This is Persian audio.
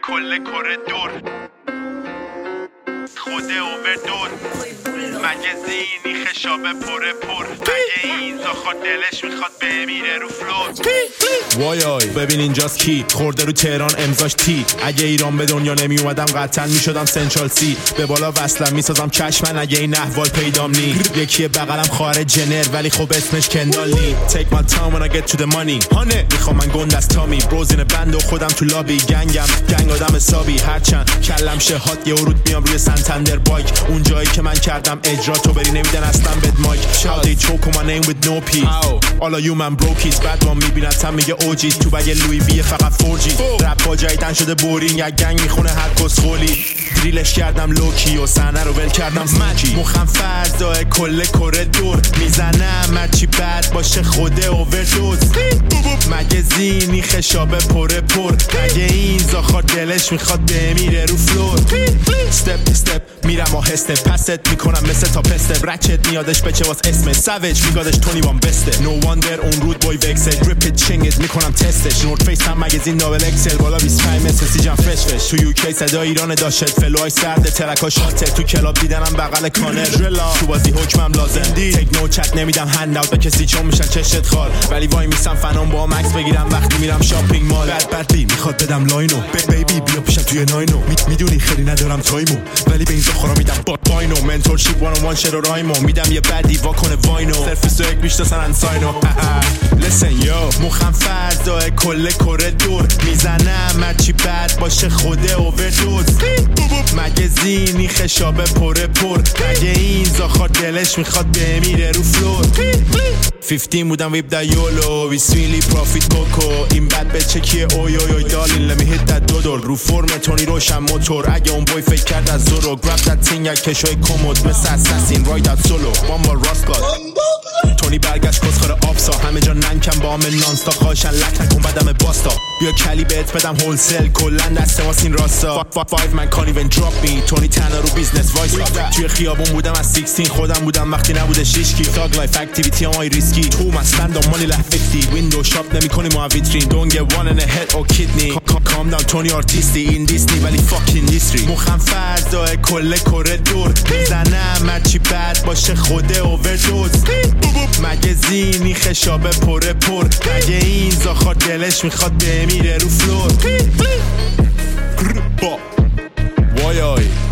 کل کره دور خود اووردوز مگه زینی خشابه پره پر مگه این زاخار دلش میخواد بمیره رو فلوت وای ببین اینجاست کی خورده رو تهران امضاش تی اگه ایران به دنیا نمی اومدم قطعا میشدم سنترال سی به بالا وصلم میسازم چشمن اگه این احوال پیدام نی یکی بغلم خواهر جنر ولی خب اسمش کندال نی take my time when I get to the money هانه میخوام من گند از تامی بروزین بند و خودم تو لابی گنگ آدم حسابی هرچند کلم شهات یه ورود میام روی سنتندر بایک اون جایی که من کردم اجرا تو بری نمیدن اصلا بد مایک How they choke on my name with no peace All of you man brokies بعد با میبینتم میگه اوجی تو بگه لوی بیه فقط 4G رپ با جایدن شده بورینگ یک گنگ میخونه هر کسخولی دریلش کردم لوکی و صحنه رو ول کردم سمکی مخم فردا کل کره دور میزنم هرچی بد باشه خوده اووردوز مگه زینی خشابه پره پر مگه این زاخار دلش میخواد بمیره رو فلور step step میرم آهسته پست میکنم مثل تا پسته رچت میادش بچه واس اسمت سویج میگادش 21 بسته no wonder اون رود بای وکسل ریپت چنگت میکنم تستش نورد فیس هم مگزین دابل اکسل بالا 25 مثل سیجن فرش فش تو یوکی صدا ایران داشت فلوهای سرده ترکا شاته تو کلاب دیدنم بغل کانر تو بازی حکمم لازم تک نو چت نمیدم هند اوت به کسی چون میشن چشت خال ولی وای میسم فنام با مکس بگیرم وقتی میرم شاپینگ مال بد بی میخواد بدم لاینو بیبی بیا پیشم توی ناینو میدونی خیلی ندارم تایمو ولی به این زخورا میدم باینو منتورشیپ وان وان شر و رایمو میدم یه بدی واکنه واینو سرفیس و یک بیشتاسن انساینو listen yo مخم فردا کل کره دور میزنم هرچی بد باشه خوده اووردوز مگه زینی خشابه پره پر مگه این زاخار دلش میخواد بمیره رو فلور 15 بودم ویب دا یولو وی سویلی پروفیت کوکو این بد بچه کیه اوی اوی اوی دالین لمی هیت دا دودور رو فرم تونی روشن موتور اگه اون بوی فکر کرد از زورو گراب دا تینگ یک کشوی کمود مثل اساسین رایت اوت سولو بامبا راستگاد تونی برگشت کسخور آبسا همه جا ننکم با همه نانستا خواهشن لک نکن بدم باستا بیا کلی بهت بدم هولسل کلن دسته واسین راستا 5 من کان ایون دراپ می تونی تنها رو بیزنس وایس توی خیابون بودم از 16 خودم بودم وقتی نبوده شیشکی تاگ لایف اکتیویتی همای ریسکی تو مستند مانی لحفتی ویندو شاپ نمی کنی ما ویترین don't get one in the head or kidney calm down تونی آرتیستی این دیسنی ولی fuck industry مخم فردا کل کره دور میزنم هرچی بد باشه خوده اووردوز مگه زینی خشابه پره پر مگه این زاخار دلش میخواد بمیره رو فلور وای